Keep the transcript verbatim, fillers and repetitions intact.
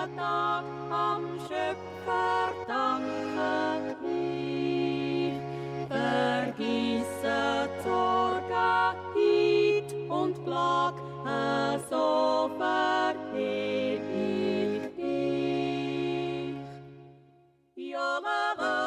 Tag am Schöpfer danke ich. Vergisse Sorge, Heid und Plag, so verehr ich dich. Ja,